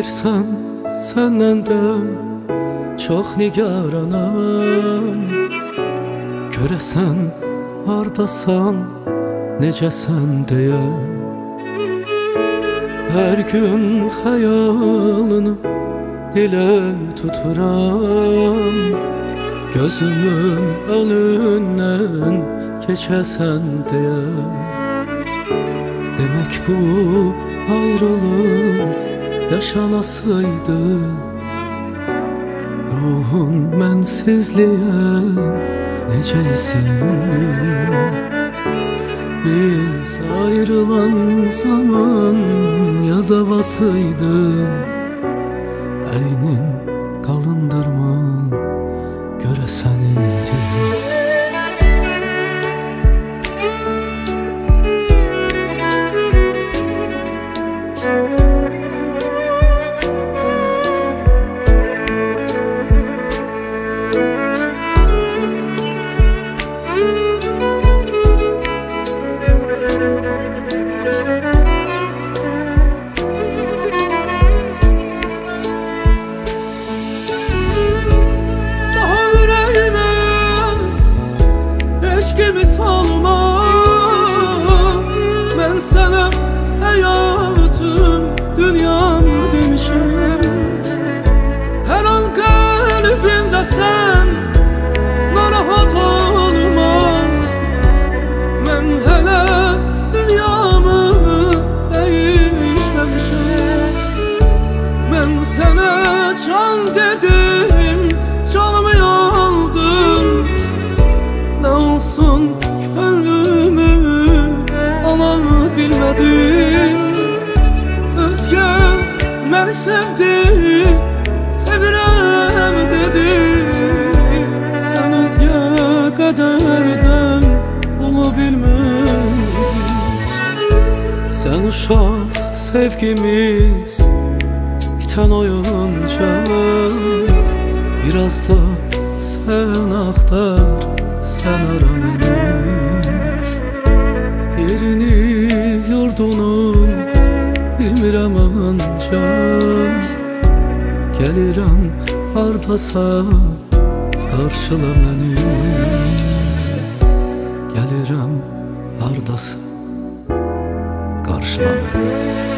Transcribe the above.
Bilirsən, səndən də çox nigaranam. Görəsən, hardasan, necəsən deyə. Hər gün xəyalını dilə tuturam. Gözümün önündən keçəsən deyə. Demək bu ayrılıq yaşanasıydı. Ruhun mənsizliyə necə isindi. Biz ayrılan zaman yaz havasıydı. Əynin qalındırmı görəsən indi. Eşkimi salma, ben sana hayatım, dünyamı demişim. Her an kalbimde sen, narahat olma. Ben hele dünyamı değişmemişim. Ben sana can dedim, canımı aldın. Ne olsun gönlümü alabilmedin. Özge ben sevdim, sevirem dedin. Sen özge kaderden olabilmedin. Sen uşaq sevgimiz iten oyuncaq. Biraz da sen axtar, sen ara məni. Yerini yurdunu bilmirəm ancaq. Gəlirəm hardasa qarşıla məni. Gəlirəm hardasa qarşıla məni.